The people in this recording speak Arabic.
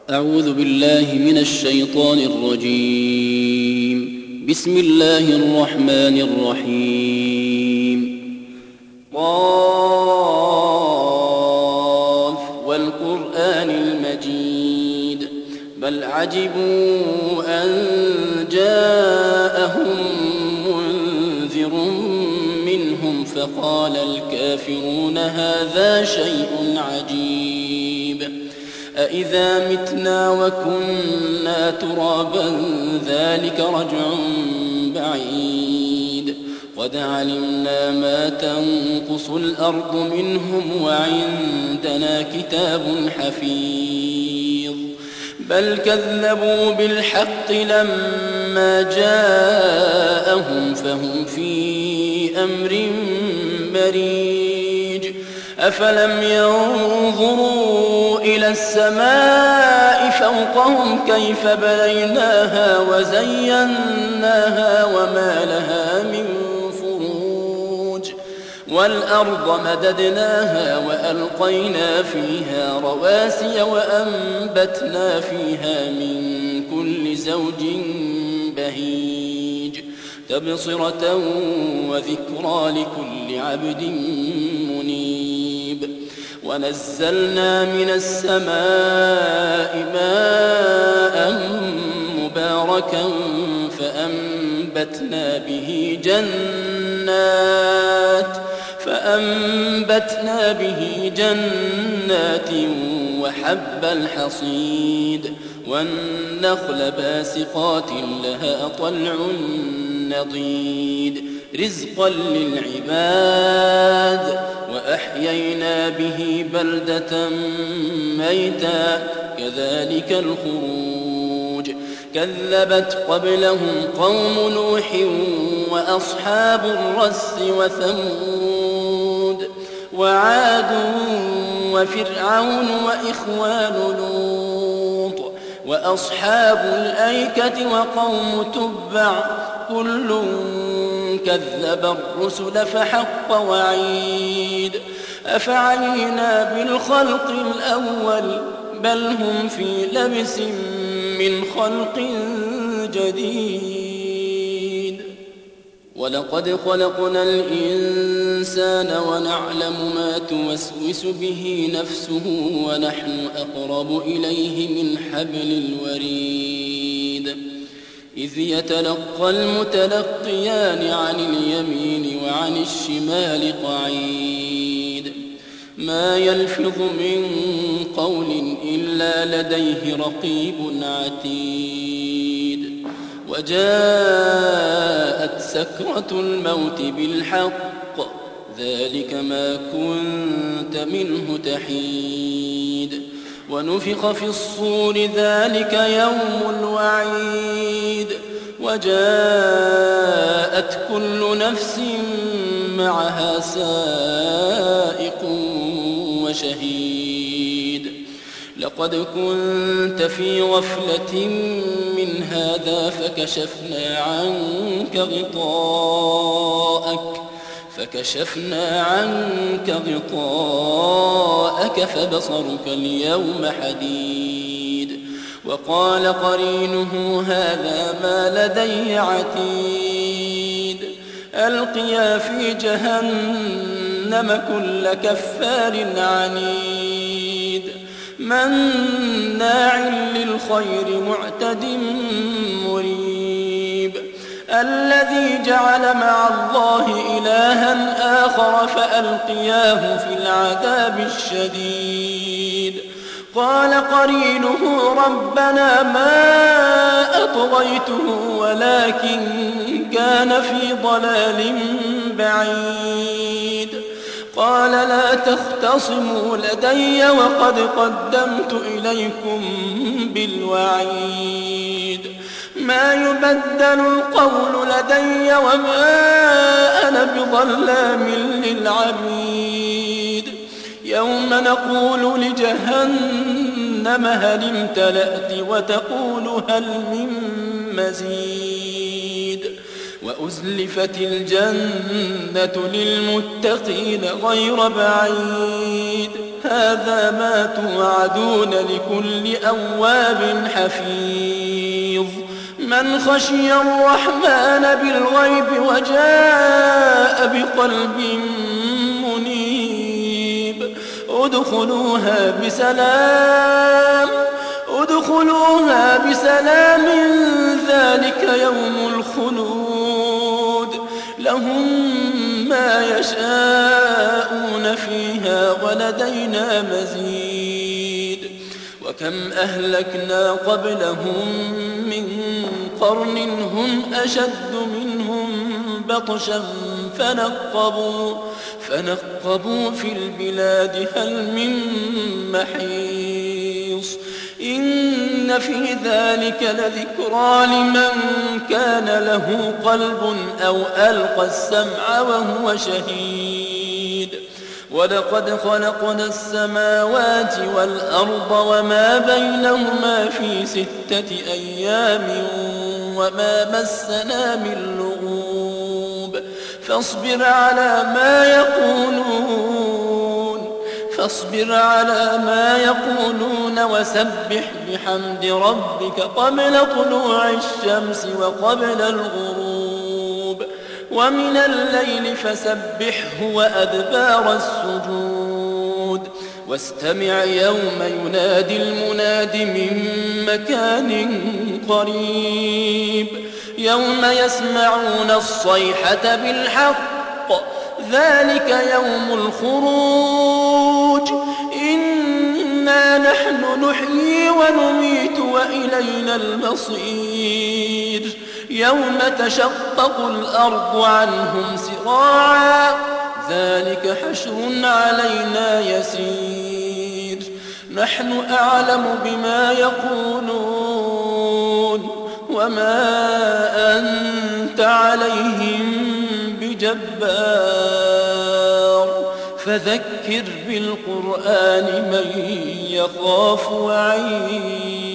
أعوذ بالله من الشيطان الرجيم. بسم الله الرحمن الرحيم. قاف والقرآن المجيد بل عجبوا أن جاءهم منذر منهم فقال الكافرون هذا شيء عجيب أإذا متنا وكنا ترابا ذلك رجع بعيد قد علمنا ما تنقص الأرض منهم وعندنا كتاب حفيظ بل كذبوا بالحق لما جاءهم فهم في أمر مريج أفلم ينظروا إلى السماء فوقهم كيف بنيناها وزيناها وما لها من فروج والأرض مددناها وألقينا فيها رواسي وأنبتنا فيها من كل زوج بهيج تبصرة وذكرى لكل عبد منيب ونزلنا من السماء ماء مباركا فأنبتنا به جنات وحب الحصيد والنخل باسقات لها طلع نضيد رزقا للعباد وأحيينا به بلدة ميتا كذلك الخروج كذبت قبلهم قوم نوح وأصحاب الرس وثمود وعاد وفرعون وإخوان لوط وأصحاب الأيكة وقوم تبع كل كذب الرسل فحق وعيد أفعينا بالخلق الأول بل هم في لبس من خلق جديد ولقد خلقنا الإنسان ونعلم ما توسوس به نفسه ونحن أقرب إليه من حبل الوريد إذ يتلقى المتلقيان عن اليمين وعن الشمال قعيد ما يلفظ من قول إلا لديه رقيب عتيد وجاءت سكرة الموت بالحق ذلك ما كنت منه تحيد ونفخ في الصور ذلك يوم الوعيد وجاءت كل نفس معها سائق وشهيد لقد كنت في غفلة من هذا فكشفنا عنك غطاءك فبصرك اليوم حديد وقال قرينه هذا ما لدي عتيد ألقيا في جهنم كل كفار عنيد مناع للخير معتد مريب الذي جعل مع الله إلها آخر فألقياه في العذاب الشديد قال قرينه ربنا ما أطغيته ولكن كان في ضلال بعيد قال لا تختصموا لدي وقد قدمت إليكم بالوعيد ما يبدل القول لدي وما أنا بظلام للعبيد يوم نقول لجهنم هل امتلأت وتقول هل من مزيد وأزلفت الجنة للمتقين غير بعيد هذا ما توعدون لكل أواب حفيظ من خشي الرحمن بالغيب وجاء بقلب منيب ادخلوها بسلام ذلك يوم الخلود لهم ما يشاءون فيها ولدينا مزيد وكم أهلكنا قبلهم من قرن هم أشد منهم بطشا فنقبوا في البلاد هل من محيص إن في ذلك لذكرى لمن كان له قلب أو ألقى السمع وهو شهيد ولقد خلقنا السماوات والأرض وما بينهما في 6 أيام وما مسنا من لغوب فاصبر على ما يقولون وسبح بحمد ربك قبل طلوع الشمس وقبل الغروب ومن الليل فسبحه وأدبار السجود واستمع يوم ينادي المناد من مكان قريب يوم يسمعون الصيحة بالحق ذلك يوم الخروج إنا نحن نحيي ونميت وإلينا المصير يوم تشقق الأرض عنهم سراعا ذلك حشر علينا يسير نحن أعلم بما يقولون وما أنت عليهم بجبار فذكر بالقرآن من يخاف وعيد